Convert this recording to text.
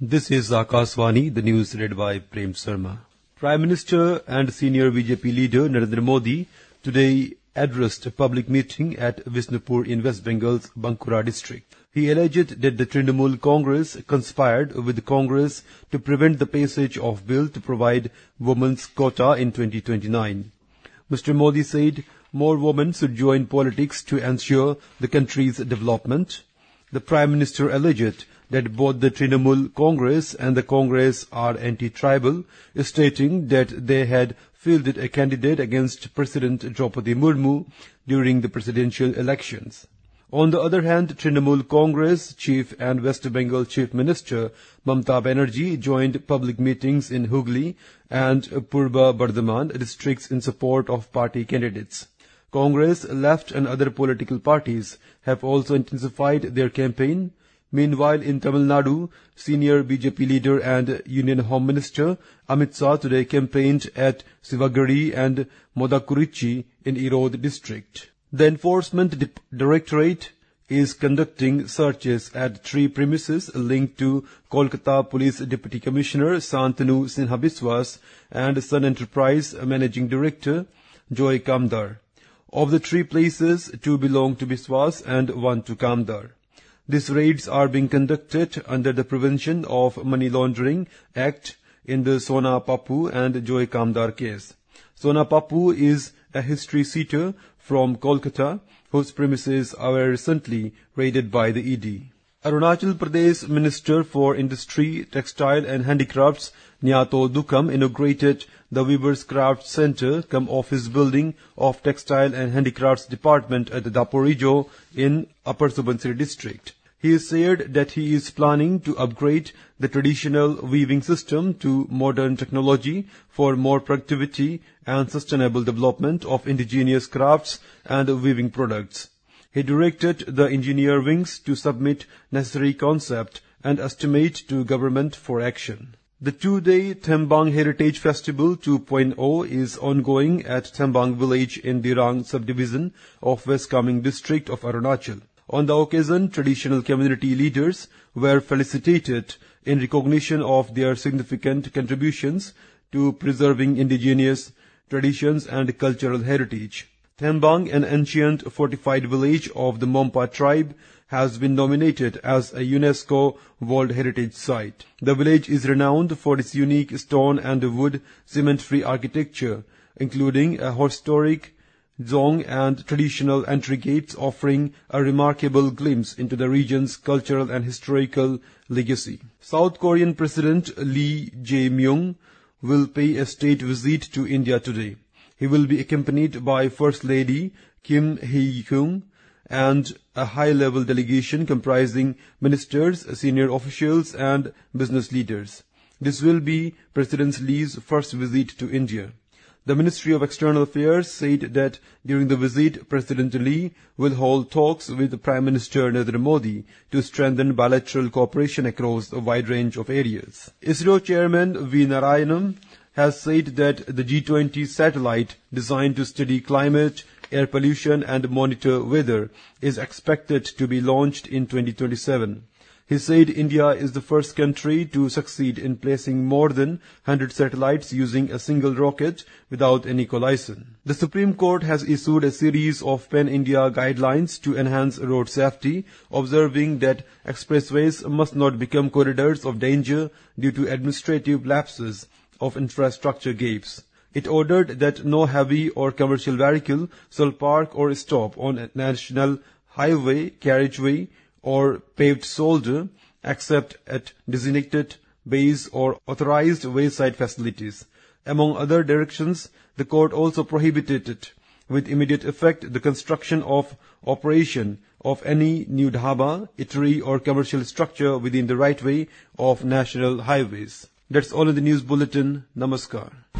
This is Akashvani, the news read by Prem Sharma. Prime Minister and senior BJP leader Narendra Modi today addressed a public meeting at Visnupur in West Bengal's Bankura district. He alleged that the Trinamool Congress conspired with Congress to prevent the passage of bill to provide women's quota in 2029. Mr. Modi said more women should join politics to ensure the country's development. The Prime Minister alleged that both the Trinamool Congress and the Congress are anti-tribal, stating that they had fielded a candidate against President Draupadi Murmu during the presidential elections. On the other hand, Trinamool Congress chief and West Bengal Chief Minister Mamata Banerjee joined public meetings in Hooghly and Purba Bardhaman districts in support of party candidates. Congress, left and other political parties have also intensified their campaign. Meanwhile, in Tamil Nadu, senior BJP leader and Union Home Minister Amit Shah today campaigned at Sivagiri and Modakurichi in Erode district. The Enforcement Directorate is conducting searches at 3 premises linked to Kolkata Police Deputy Commissioner Santanu Sinha Biswas and Sun Enterprise Managing Director Joy Kamdar. Of the 3 places, 2 belong to Biswas and 1 to Kamdar. These raids are being conducted under the Prevention of Money Laundering Act in the Sona Papu and Joy Kamdar case. Sona Papu is a history seeker from Kolkata, whose premises were recently raided by the ED. Arunachal Pradesh Minister for Industry, Textile and Handicrafts Nyato Dukam inaugurated the Weavers Craft Center cum office building of Textile and Handicrafts Department at the Daporijo in Upper Subansiri district. He said that he is planning to upgrade the traditional weaving system to modern technology for more productivity and sustainable development of indigenous crafts and weaving products. He directed the engineer wings to submit necessary concept and estimate to government for action. The 2-day Thembang Heritage Festival 2.0 is ongoing at Thembang village in Dirang subdivision of West Kameng district of Arunachal. On the occasion, traditional community leaders were felicitated in recognition of their significant contributions to preserving indigenous traditions and cultural heritage. Thembang, an ancient fortified village of the Mompa tribe, has been nominated as a UNESCO World Heritage Site. The village is renowned for its unique stone and wood cement-free architecture, including a historic dzong and traditional entry gates offering a remarkable glimpse into the region's cultural and historical legacy. South Korean President Lee Jae-myung will pay a state visit to India today. He will be accompanied by First Lady Kim Hee-kyung and a high-level delegation comprising ministers, senior officials and business leaders. This will be President Lee's first visit to India. The Ministry of External Affairs said that during the visit, President Lee will hold talks with Prime Minister Narendra Modi to strengthen bilateral cooperation across a wide range of areas. ISRO Chairman V. Narayanan has said that the G20 satellite designed to study climate, air pollution and monitor weather is expected to be launched in 2027. He said India is the first country to succeed in placing more than 100 satellites using a single rocket without any collision. The Supreme Court has issued a series of Pan-India guidelines to enhance road safety, observing that expressways must not become corridors of danger due to administrative lapses of infrastructure gaps. It ordered that no heavy or commercial vehicle shall park or stop on a national highway, carriageway, or paved shoulder except at designated bays or authorized wayside facilities. Among other directions, the court also prohibited with immediate effect the construction of operation of any new dhaba, eatery or commercial structure within the right way of national highways. That's all in the news bulletin. Namaskar.